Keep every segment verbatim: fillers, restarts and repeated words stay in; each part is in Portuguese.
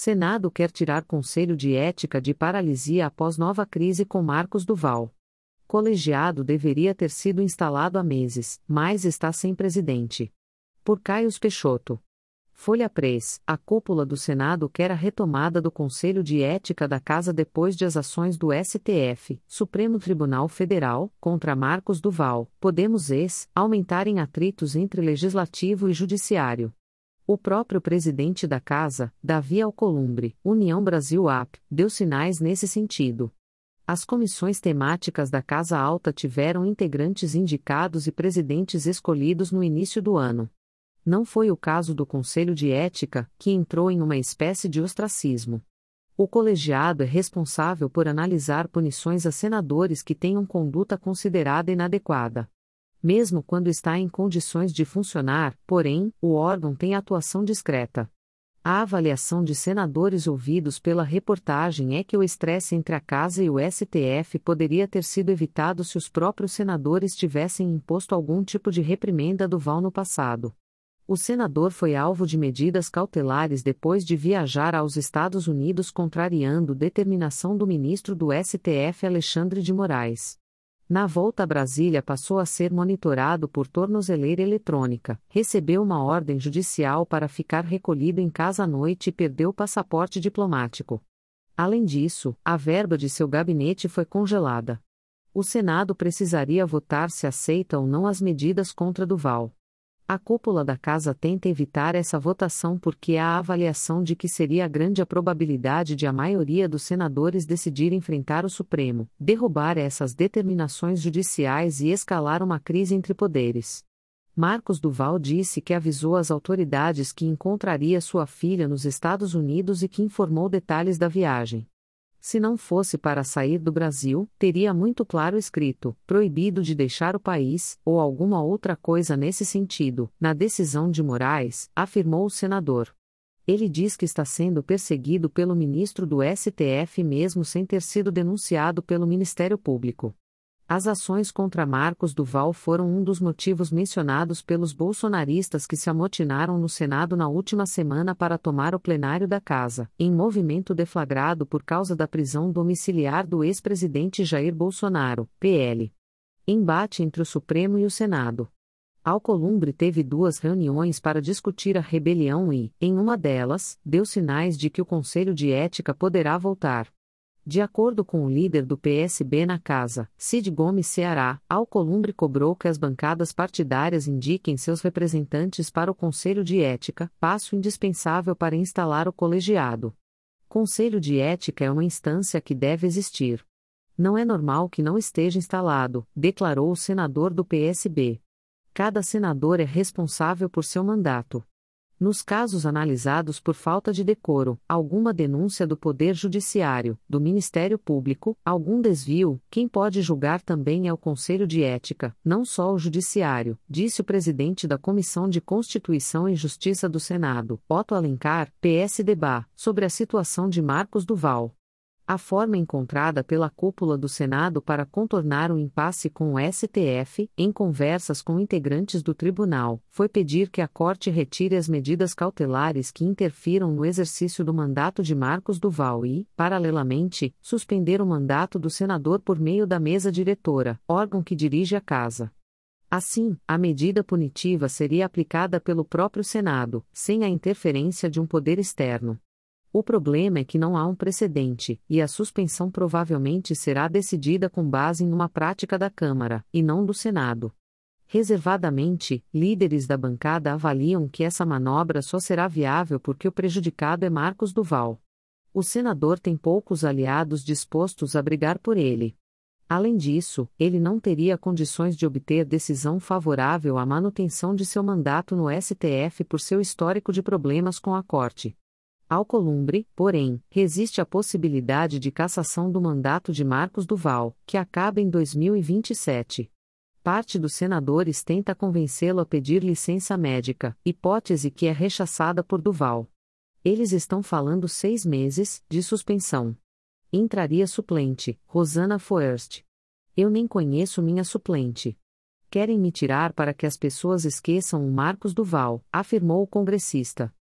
Senado quer tirar Conselho de Ética de paralisia após nova crise com Marcos Duval. Colegiado deveria ter sido instalado há meses, mas está sem presidente. Por Caio Peixoto. Folha Press, a cúpula do Senado quer a retomada do Conselho de Ética da Casa depois de as ações do S T F, Supremo Tribunal Federal, contra Marcos Duval, Podemos ex, aumentarem atritos entre Legislativo e Judiciário. O próprio presidente da Casa, Davi Alcolumbre, União Brasil A P, deu sinais nesse sentido. As comissões temáticas da Casa Alta tiveram integrantes indicados e presidentes escolhidos no início do ano. Não foi o caso do Conselho de Ética, que entrou em uma espécie de ostracismo. O colegiado é responsável por analisar punições a senadores que tenham conduta considerada inadequada. Mesmo quando está em condições de funcionar, porém, o órgão tem atuação discreta. A avaliação de senadores ouvidos pela reportagem é que o estresse entre a Casa e o S T F poderia ter sido evitado se os próprios senadores tivessem imposto algum tipo de reprimenda a Duval no passado. O senador foi alvo de medidas cautelares depois de viajar aos Estados Unidos contrariando determinação do ministro do S T F Alexandre de Moraes. Na volta a Brasília passou a ser monitorado por tornozeleira eletrônica, recebeu uma ordem judicial para ficar recolhido em casa à noite e perdeu o passaporte diplomático. Além disso, a verba de seu gabinete foi congelada. O Senado precisaria votar se aceita ou não as medidas contra Duval. A cúpula da Casa tenta evitar essa votação porque há a avaliação de que seria grande a probabilidade de a maioria dos senadores decidir enfrentar o Supremo, derrubar essas determinações judiciais e escalar uma crise entre poderes. Marcos Duval disse que avisou as autoridades que encontraria sua filha nos Estados Unidos e que informou detalhes da viagem. Se não fosse para sair do Brasil, teria muito claro escrito, proibido de deixar o país, ou alguma outra coisa nesse sentido, na decisão de Moraes, afirmou o senador. Ele diz que está sendo perseguido pelo ministro do S T F mesmo sem ter sido denunciado pelo Ministério Público. As ações contra Marcos Duval foram um dos motivos mencionados pelos bolsonaristas que se amotinaram no Senado na última semana para tomar o plenário da Casa, em movimento deflagrado por causa da prisão domiciliar do ex-presidente Jair Bolsonaro, P L. Embate entre o Supremo e o Senado. Alcolumbre teve duas reuniões para discutir a rebelião e, em uma delas, deu sinais de que o Conselho de Ética poderá voltar. De acordo com o líder do P S B na Casa, Cid Gomes Ceará, Alcolumbre cobrou que as bancadas partidárias indiquem seus representantes para o Conselho de Ética, passo indispensável para instalar o colegiado. Conselho de Ética é uma instância que deve existir. Não é normal que não esteja instalado, declarou o senador do P S B. Cada senador é responsável por seu mandato. Nos casos analisados por falta de decoro, alguma denúncia do Poder Judiciário, do Ministério Público, algum desvio, quem pode julgar também é o Conselho de Ética, não só o Judiciário, disse o presidente da Comissão de Constituição e Justiça do Senado, Otto Alencar, P S D B A, sobre a situação de Marcos Duval. A forma encontrada pela cúpula do Senado para contornar o impasse com o S T F, em conversas com integrantes do tribunal, foi pedir que a Corte retire as medidas cautelares que interfiram no exercício do mandato de Marcos Duval e, paralelamente, suspender o mandato do senador por meio da mesa diretora, órgão que dirige a Casa. Assim, a medida punitiva seria aplicada pelo próprio Senado, sem a interferência de um poder externo. O problema é que não há um precedente, e a suspensão provavelmente será decidida com base em uma prática da Câmara, e não do Senado. Reservadamente, líderes da bancada avaliam que essa manobra só será viável porque o prejudicado é Marcos Duval. O senador tem poucos aliados dispostos a brigar por ele. Além disso, ele não teria condições de obter decisão favorável à manutenção de seu mandato no S T F por seu histórico de problemas com a Corte. Alcolumbre, porém, resiste à possibilidade de cassação do mandato de Marcos Duval, que acaba em dois mil e vinte e sete. Parte dos senadores tenta convencê-lo a pedir licença médica, hipótese que é rechaçada por Duval. Eles estão falando seis meses de suspensão. Entraria suplente, Rosana Foerst. Eu nem conheço minha suplente. Querem me tirar para que as pessoas esqueçam o Marcos Duval, afirmou o congressista.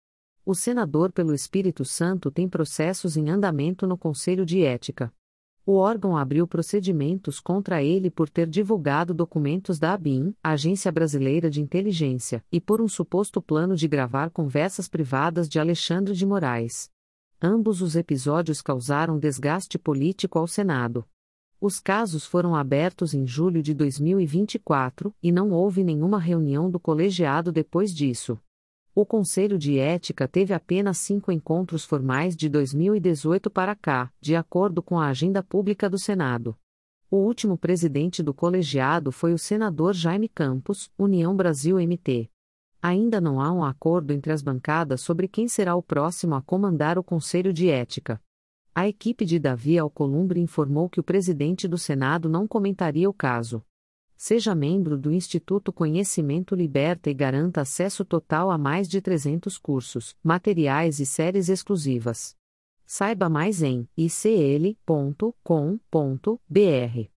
O senador pelo Espírito Santo tem processos em andamento no Conselho de Ética. O órgão abriu procedimentos contra ele por ter divulgado documentos da ABIN, Agência Brasileira de Inteligência, e por um suposto plano de gravar conversas privadas de Alexandre de Moraes. Ambos os episódios causaram desgaste político ao Senado. Os casos foram abertos em julho de dois mil e vinte e quatro, e não houve nenhuma reunião do colegiado depois disso. O Conselho de Ética teve apenas cinco encontros formais de dois mil e dezoito para cá, de acordo com a agenda pública do Senado. O último presidente do colegiado foi o senador Jaime Campos, União Brasil M T. Ainda não há um acordo entre as bancadas sobre quem será o próximo a comandar o Conselho de Ética. A equipe de Davi Alcolumbre informou que o presidente do Senado não comentaria o caso. Seja membro do Instituto Conhecimento Liberta e garanta acesso total a mais de trezentos cursos, materiais e séries exclusivas. Saiba mais em i c l ponto com ponto b r.